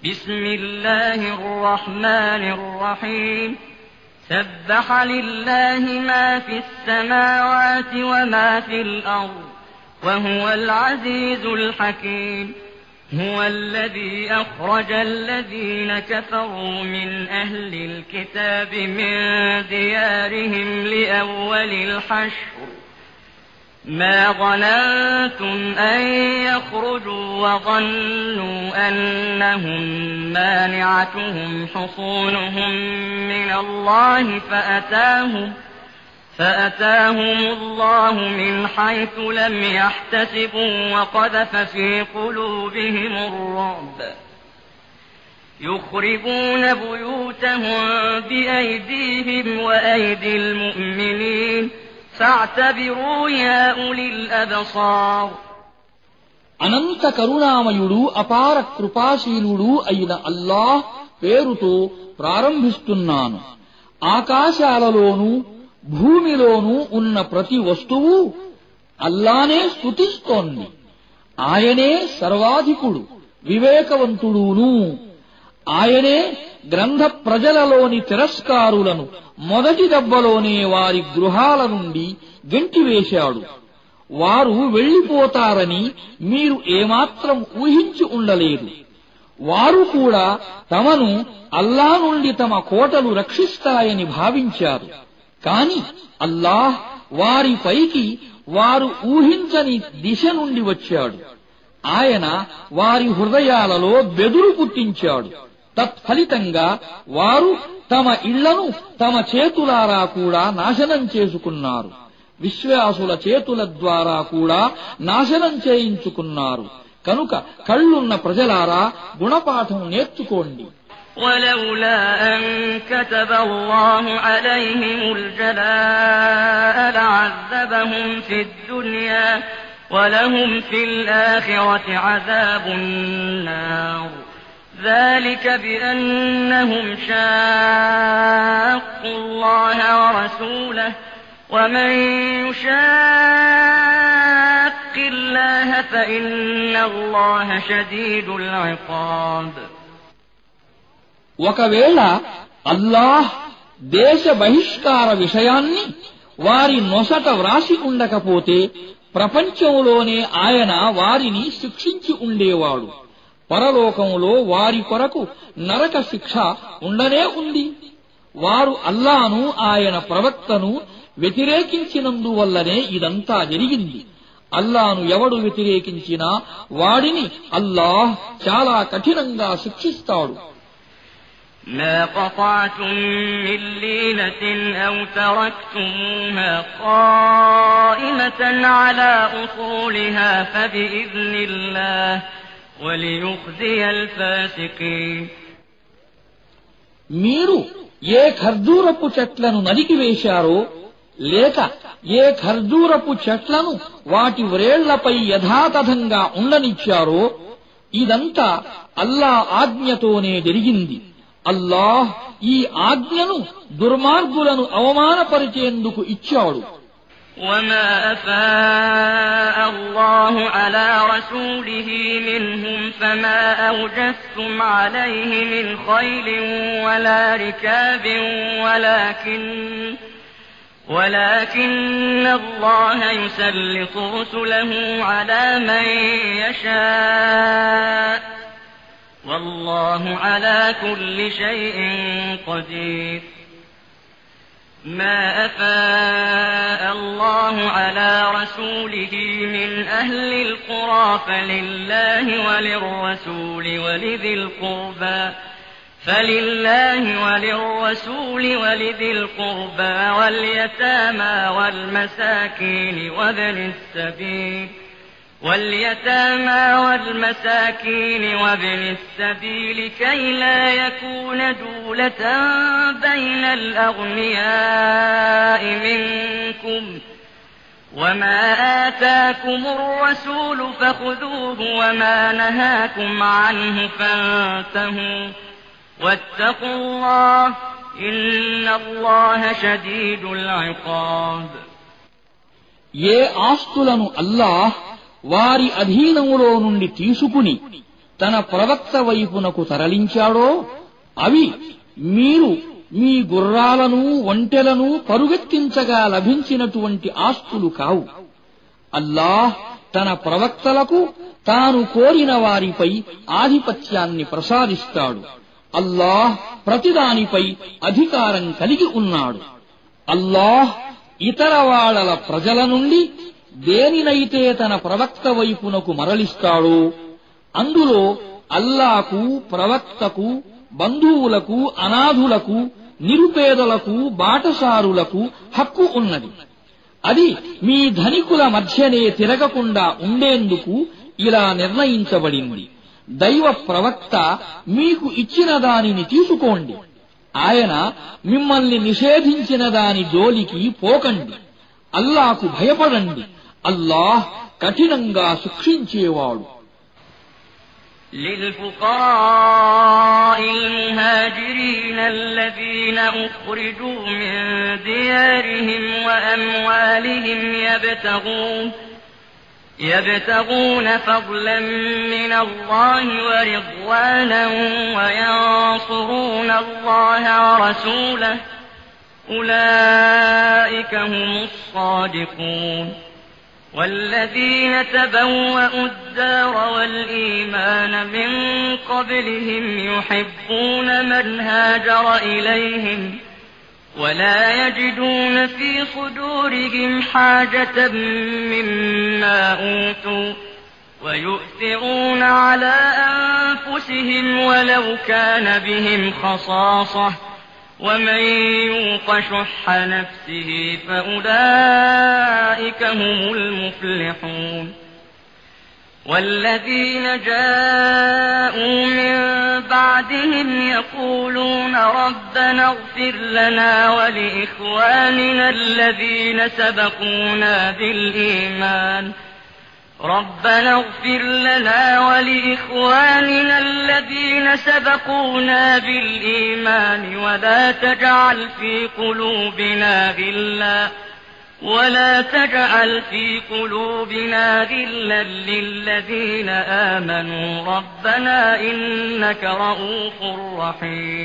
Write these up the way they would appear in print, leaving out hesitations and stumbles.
بسم الله الرحمن الرحيم سبح لله ما في السماوات وما في الأرض وهو العزيز الحكيم هو الذي أخرج الذين كفروا من أهل الكتاب من ديارهم لأول الحشر ما ظننتم أن يخرجوا وظنوا أنهم مانعتهم حصونهم من الله فأتاهم الله من حيث لم يحتسبوا وقذف في قلوبهم الرعب يخربون بيوتهم بأيديهم وأيدي المؤمنين فاعتبروا يا أولي الأبصار అనంత కరుణామయుడు అపార కృపాశీలుడు అయిన అల్లాహ్ పేరుతో ప్రారంభిస్తున్నాను. ఆకాశాలలోనూ భూమిలోనూ ఉన్న ప్రతి వస్తువు అల్లానే స్తుతిస్తోంది. ఆయనే సర్వాధికుడు వివేకవంతుడును. ఆయనే గ్రంథ ప్రజలలోని తిరస్కారులను మొదటి దెబ్బలోనే వారి గృహాల నుండి గెంటివేశాడు. వారు వెళ్లిపోతారని మీరు ఏమాత్రం ఊహించి ఉండలేదు. వారు కూడా తమను అల్లా నుండి తమ కోటలు రక్షిస్తాయని భావించారు. కాని అల్లాహ్ వారిపైకి వారు ఊహించని దిశ నుండి వచ్చాడు. ఆయన వారి హృదయాలలో బెదురు పుట్టించాడు. తత్ఫలితంగా వారు తమ ఇళ్లను తమ చేతులారా కూడా నాశనం చేసుకున్నారు. విశ్వాసుల చేతుల ద్వారా కూడా నాశనం చేయించుకున్నారు. కనుక కళ్ళున్న ప్రజలారా గుణపాఠం నేర్చుకోండి. ولولا أن كتب الله عليهم الجلاء لعذبهم في الدنيا ولهم في الآخرة عذاب النار ذلك بأنهم شاقوا الله ورسوله ومن يشاق الله فإن الله شديد العقاب ఒకవేళ అల్లాహ్ దేశ బహిష్కార విషయాన్ని వారి నొసట వ్రాసి ఉండకపోతే ప్రపంచంలోనే ఆయన వారిని శిక్షించి ఉండేవాడు. పరలోకంలో వారి కొరకు నరక శిక్ష ఉండనే ఉంది. వారు అల్లాను ఆయన ప్రవక్తను వ్యతిరేకించినందువల్లనే ఇదంతా జరిగింది. అల్లాను ఎవడు వ్యతిరేకించినా వాడిని అల్లాహ్ చాలా కఠినంగా శిక్షిస్తాడు. ما قطعتم من لينة أو تركتموها قائمة على أصولها فبإذن الله وليخزي الفاسقين మీరు ఏ ఖర్జూరపు చెట్లను నరికివేశారో లేక ఏ ఖర్జూరపు చెట్లను వాటి వ్రేళ్లపై యథాతథంగా ఉండనిచ్చారో ఇదంతా అల్లా ఆజ్ఞతోనే జరిగింది. అల్లాహ్ ఈ ఆజ్ఞను దుర్మార్గులను అవమానపరిచేందుకు ఇచ్చాడు. وما أفاء الله على رسوله منهم فما أوجفتم عليه من خيل ولا ركاب ولكن الله يسلط رسله على من يشاء والله على كل شيء قدير ما أفاء الله على رسوله من أهل القرى فلله وللرسول ولذي القربى واليتامى والمساكين وابن السبيل كي لا يكون دولة بين الأغنياء منكم وما آتاكم الرسول فخذوه وما نهاكم عنه فانتهوا واتقوا الله إن الله شديد العقاب ఏ ఆస్తులను అల్లాహ్ వారి అధీనములో నుండి తీసుకుని తన ప్రవక్త వైపునకు తరలించాడో అవి మీరు మీ గుర్రాలను ఒంటెలను పరుగెత్తించగా లభించినటువంటి ఆస్తులు కావు. అల్లాహ్ తన ప్రవక్తలకు తాను కోరిన వారిపై ఆధిపత్యాన్ని ప్రసాదిస్తాడు. అల్లాహ్ ప్రతిదానిపై అధికారం కలిగి ఉన్నాడు. అల్లాహ్ ఇతర వాళ్ల ప్రజల నుండి దేనినైతే తన ప్రవక్త వైపునకు మరలిస్తాడో అందులో అల్లాకు, ప్రవక్తకు, బంధువులకు, అనాథులకు, నిరుపేదలకు, బాటసారులకు హక్కు ఉన్నది. అది మీ ధనికుల మధ్యనే తిరగకుండా ఉండేందుకు ఇలా నిర్ణయించబడింది. దైవ ప్రవక్త మీకు ఇచ్చిన దానిని తీసుకోండి. ఆయన మిమ్మల్ని నిషేధించిన దాని జోలికి పోకండి. అల్లాకు భయపడండి. అల్లాహ్ కఠినంగా శిక్షించేవాడు. للفقراء المهاجرين الذين أخرجوا من ديارهم وأموالهم يبتغون فضلا من الله ورضوانا وينصرون الله ورسوله أولئك هم الصادقون والذين تبوأوا الدار والإيمان من قبلهم يحبون من هاجر إليهم ولا يجدون في صدورهم حاجة مما أوتوا ويؤثرون على أنفسهم ولو كان بهم خصاصة ومن يوق شح نفسه فأولئك هم المفلحون والذين جاءوا من بعدهم يقولون ربنا اغفر لنا ولإخواننا الذين سبقونا بالإيمان ربنا اغفر لنا ولإخواننا الذين سبقونا بالإيمان ولا تجعل في قلوبنا غلا للذين آمنوا ربنا إنك رؤوف رحيم.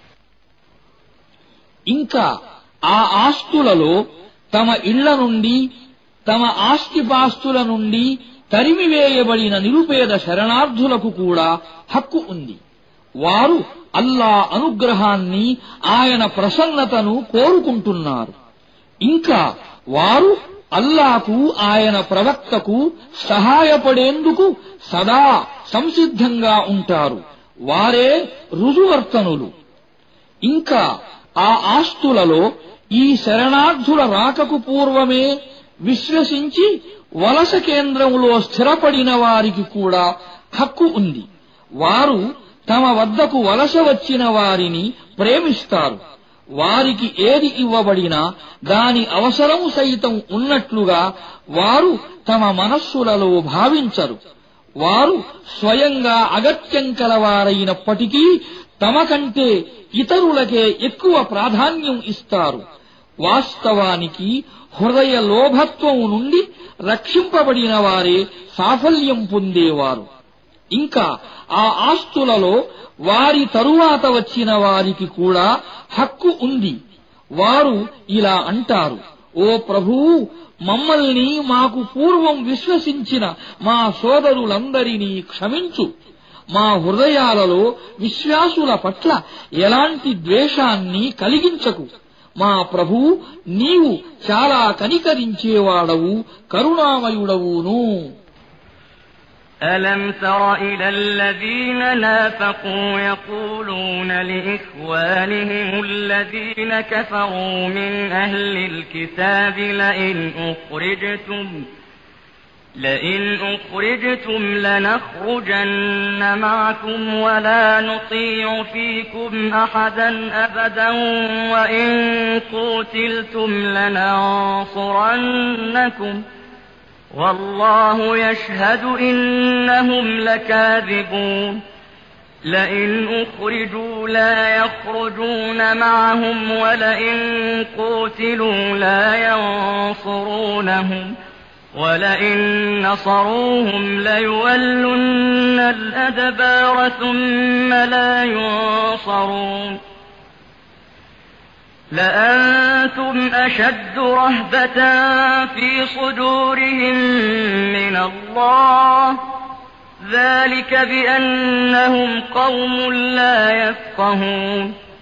ఇంకా ఆ ఆస్తులలో తమ ఇళ్ల నుండి తమ ఆస్తిపాస్తుల నుండి తరిమివేయబడిన నిరుపేద శరణార్థులకు కూడా హక్కు ఉంది. వారు అల్లా అనుగ్రహాన్ని, ఆయన ప్రసన్నతను కోరుకుంటున్నారు. ఇంకా వారు అల్లాకు, ఆయన ప్రవక్తకు సహాయపడేందుకు సదా సంసిద్ధంగా ఉంటారు. వారే రుజువర్తనులు. ఇంకా ఆ ఆస్తులలో ఈ శరణార్థుల రాకకు పూర్వమే విశ్వసించి వలస కేంద్రంలో స్థిరపడిన వారికి కూడా హక్కు ఉంది. వారు తమ వద్దకు వలస వచ్చిన వారిని ప్రేమిస్తారు. వారికి ఏది ఇవ్వబడినా దాని అవసరము సైతం ఉన్నట్లుగా వారు తమ మనస్సులలో భావించరు. వారు స్వయంగా అగత్యం కలవారైనప్పటికీ తమ కంటే ఇతరులకే ఎక్కువ ప్రాధాన్యం ఇస్తారు. వాస్తవానికి హృదయ లోభత్వం నుండి రక్షింపబడిన వారే సాఫల్యం పొందేవారు. ఇంకా ఆ ఆస్తులలో వారి తరువాత వచ్చిన వారికి కూడా హక్కు ఉంది. వారు ఇలా అంటారు, ఓ ప్రభువూ, మమ్మల్ని మాకు పూర్వం విశ్వసించిన మా సోదరులందరినీ క్షమించు. మా హృదయాలలో విశ్వాసుల పట్ల ఎలాంటి ద్వేషాన్ని కలిగించకు. మా ప్రభువు, నీవు చాలా కనికరించేవాడవు, కరుణామయుడవును. ألم تر إلى الذين نافقوا يقولون لإخوانهم الذين كفروا من أهل الكتاب لئن أخرجتم لنخرجن معكم ولا نطيع فيكم أحدا أبدا وإن قتلتم لننصرنكم والله يشهد إنهم لكاذبون لئن أخرجوا لا يخرجون معهم ولئن قتلوا لا ينصرونهم ولئن نصروهم ليولن الأدبار ثم لا ينصرون لأنتم أشد رهبة في صدورهم من الله ذلك بأنهم قوم لا يفقهون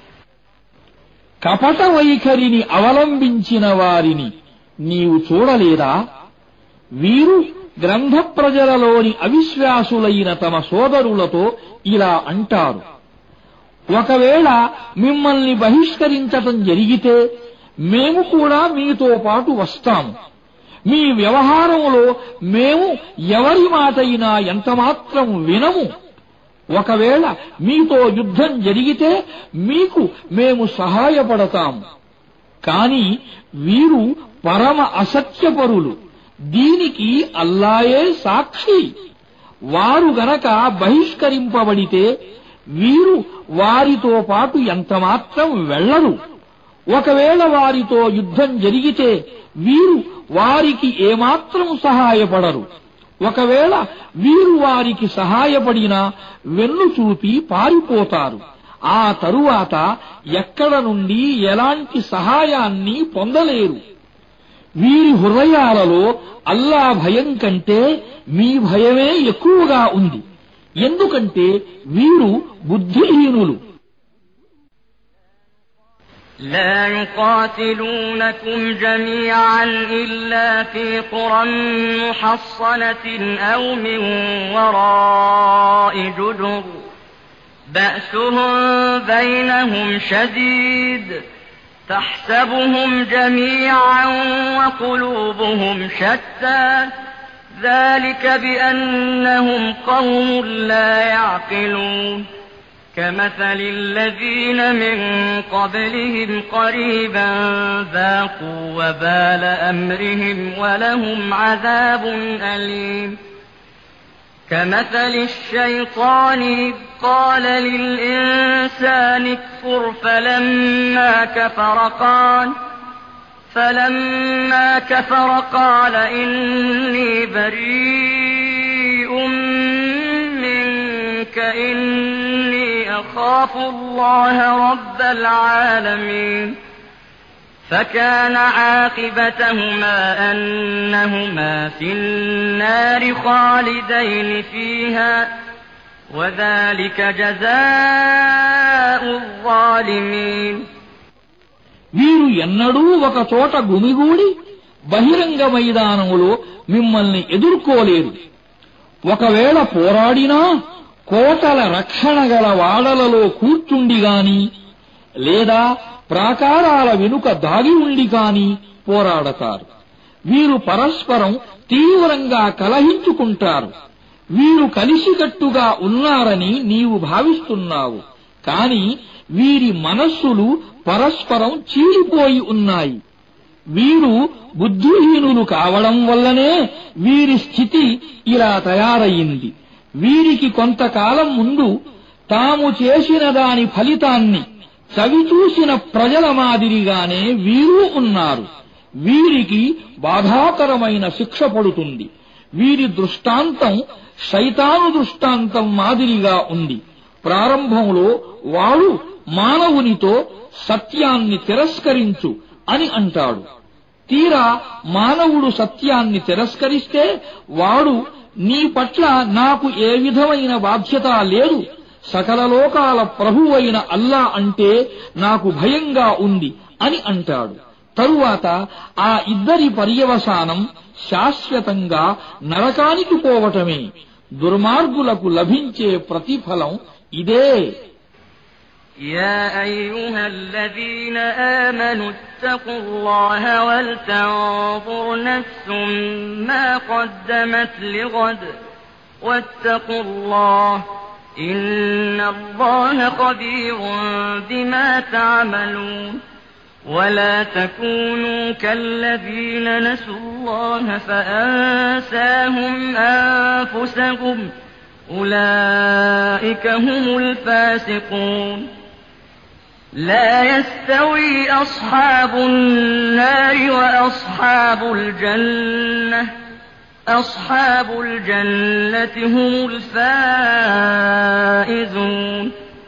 కపట వైఖరిని అవలంబించిన వారిని నీవు చూడలేదా? వీరు గ్రంథ ప్రజలలోని అవిశ్వాసులైన తమ సోదరులతో ఇలా అంటారు: ఒకవేళ మిమ్మల్ని బహిష్కరించటం జరిగితే మేము కూడా మీతో పాటు వస్తాము. మీ వ్యవహారంలో మేము ఎవరి మాటైనా ఎంతమాత్రం వినము. ఒకవేళ మీతో యుద్ధం జరిగితే మీకు మేము సహాయపడతాము. కాని వీరు పరమ అసత్యపరులు. దీనికి అల్లాయే సాక్షి. వారు గనక బహిష్కరింపబడితే వీరు వారితో పాటు ఎంతమాత్రం వెళ్లరు. ఒకవేళ వారితో యుద్ధం జరిగితే వీరు వారికి ఏమాత్రం సహాయపడరు. ఒకవేళ వీరు వారికి సహాయపడినా వెన్ను చూపి పారిపోతారు. ఆ తరువాత ఎక్కడ నుండి ఎలాంటి సహాయాన్ని పొందలేరు. వీరి హృదయాలలో అల్లా భయం కంటే మీ భయమే ఎక్కువగా ఉంది. ఎందుకంటే వీరు బుద్ధిహీనులు. لا يقاتلونكم جميعا إلا في قرى محصنة أو من وراء جدر بأسهم بينهم شديد تحسبهم جميعا وقلوبهم شتى ذلك بأنهم قوم لا يعقلون كمثل الذين من قبلهم قريبا ذاقوا وبال أمرهم ولهم عذاب أليم كمثل الشيطان إذ قال للإنسان اكفر فلما كفر قال إني بريء منك إني أخاف الله رب العالمين فكان عاقبتهما أنهما في النار خالدين فيها وذلك جزاء الظالمين వీరు ఎన్నడూ ఒక చోట గుమిగూడి బహిరంగ మైదానములో మిమ్మల్ని ఎదుర్కోలేరు. ఒకవేళ పోరాడినా కోటల రక్షణ గల వాడలలో కూర్చుండిగాని లేదా ప్రాకారాల వెనుక దాగి ఉండి కాని పోరాడతారు. వీరు పరస్పరం తీవ్రంగా కలహించుకుంటారు. వీరు కలిసికట్టుగా ఉన్నారని నీవు భావిస్తున్నావు. కాని వీరి మనస్సులు పరస్పరం చీలిపోయి ఉన్నాయి. వీరు బుద్ధిహీనులు కావడం వల్లనే వీరి స్థితి ఇలా తయారయింది. వీరికి కొంతకాలం ముందు తాము చేసిన దాని ఫలితాన్ని చవిచూసిన ప్రజల మాదిరిగానే వీరు ఉన్నారు. వీరికి బాధాకరమైన శిక్ష పడుతుంది. వీరి దృష్టాంతం శైతాను దృష్టాంతం మాదిరిగా ఉంది. ప్రారంభంలో వాడు మానవునితో సత్యాన్ని తిరస్కరించు అని అంటాడు. తీరా మానవుడు సత్యాన్ని తిరస్కరిస్తే వాడు నీ పట్ల నాకు ఏ విధమైన బాధ్యత లేదు, సకల లోకాల ప్రభువైన అల్లా అంటే నాకు భయంగా ఉంది అని అంటాడు. తరువాత ఆ ఇద్దరి పర్యవసానం శాశ్వతంగా నరకానికి పోవటమే. దుర్మార్గులకు లభించే ప్రతిఫలం ఇదే. يا أيها الذين آمنوا اتقوا الله ولتنظر نفس ما قدمت لغد واتقوا الله إن الله خبير بما تعملون ولا تكونوا كالذين نسوا الله فأنساهم أنفسهم أولئك هم الفاسقون لا يستوي أصحاب النار وأصحاب الجنة أصحاب الجنة هم الفائزون.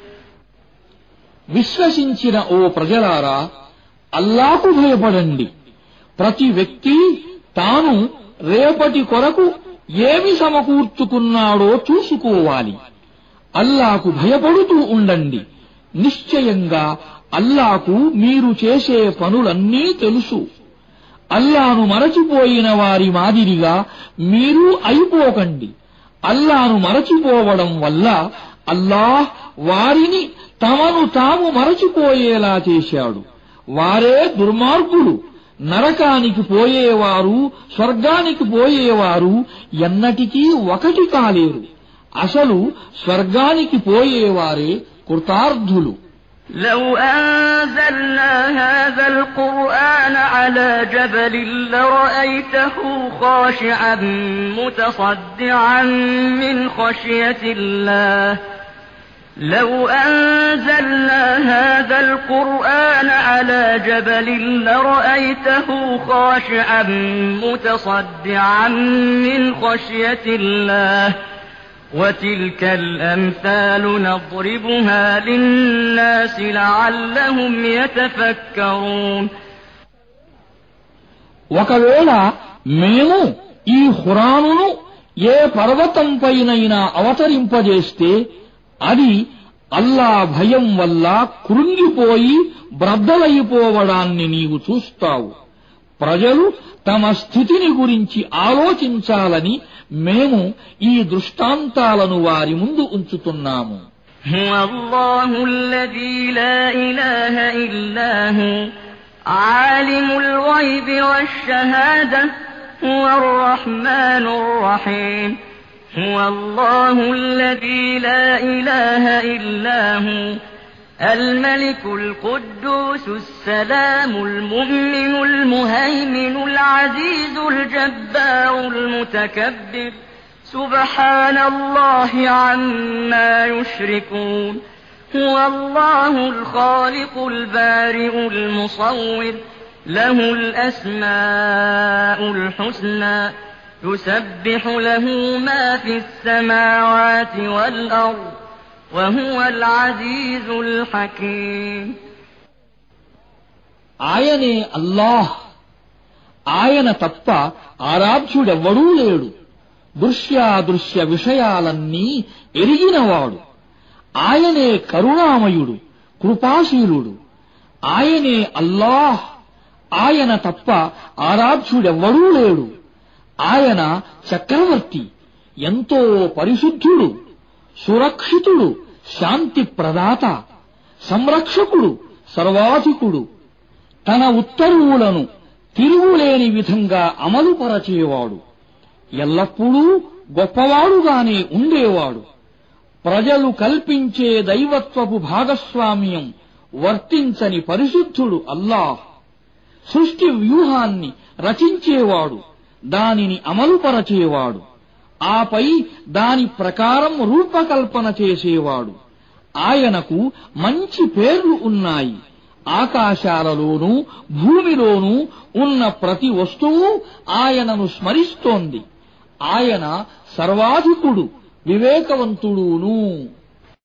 విశ్వసించిన ఓ ప్రజలారా, అల్లాహకు భయపడండి. ప్రతి వ్యక్తి తాను రేపటి కొరకు ఏమి సమకూర్చుకున్నాడో చూసుకోవాలి. అల్లాహకు భయపడుతూ ఉండండి. నిశ్చయంగా అల్లాహకు మీరు చేసే పనులన్నీ తెలుసు. అల్లాను మరచిపోయిన వారి మాదిరిగా మీరు అయిపోకండి. అల్లాను మరచిపోవడం వల్ల అల్లాహ్ వారిని తమను తాము మరచిపోయేలా చేశాడు. వారే దుర్మార్గులు. నరకానికి పోయేవారు, స్వర్గానికి పోయేవారు ఎన్నటికీ ఒకటి కాలేరు. అసలు స్వర్గానికి పోయేవారే కృతార్థులు. لو أنزلنا هذا القرآن على جبل لرأيته خاشعا متصدعا من خشية الله. لو أنزلنا هذا القرآن على جبل لرأيته خاشعا متصدعا من خشية الله. وتلك الأمثال نضربها للناس لعلهم يتفكرون. ఒకవేళ మేము ఈ ఖురానును ఏ పర్వతంపైనైనా అవతరింపజేస్తే అది అల్లా భయం వల్ల కృంగిపోయి బ్రద్దలైపోవడాన్ని నీవు చూస్తావు. ప్రజలు తమ స్థితిని గురించి ఆలోచించాలని మేము ఈ దృష్టాంతాలను వారి ముందు ఉంచుతున్నాము. هو الله الذي لا إله إلا هو عالم الغيب والشهادة هو الرحمن الرحيم. هو الله الذي لا إله إلا هو الملك القدوس السلام المؤمن المهيمن العزيز الجبار المتكبر سبحان الله عما يشركون. هو الله الخالق البارئ المصور له الأسماء الحسنى يسبح له ما في السماوات والأرض وهو العزيز الحكيم. ఆయనే అల్లాహ్. ఆయన తప్ప ఆరాధ్యుడెవ్వడూ లేడు. దృశ్యాదృశ్య విషయాలన్నీ ఎరిగినవాడు. ఆయనే కరుణామయుడు, కృపాశీలుడు. ఆయనే అల్లాహ్. ఆయన తప్ప ఆరాధ్యుడెవ్వడూ లేడు. ఆయన చక్రవర్తి, ఎంతో పరిశుద్ధుడు, సురక్షితుడు, శాంతి ప్రదాత, సంరక్షకుడు, సర్వాధికుడు. తన ఉత్తర్వులను తిరుగులేని విధంగా అమలుపరచేవాడు. ఎల్లప్పుడూ గొప్పవాడుగానే ఉండేవాడు. ప్రజలు కల్పించే దైవత్వపు భాగస్వామ్యం వర్తించని పరిశుద్ధుడు అల్లాహ్. సృష్టి వ్యూహాన్ని రచించేవాడు, దానిని అమలుపరచేవాడు, ఆపై దాని ప్రకారం రూపకల్పన చేసేవాడు. ఆయనకు మంచి పేర్లు ఉన్నాయి. ఆకాశాలలోనూ భూమిలోనూ ఉన్న ప్రతి వస్తువు ఆయనను స్మరిస్తోంది. ఆయన సర్వాధికుడు, వివేకవంతుడును.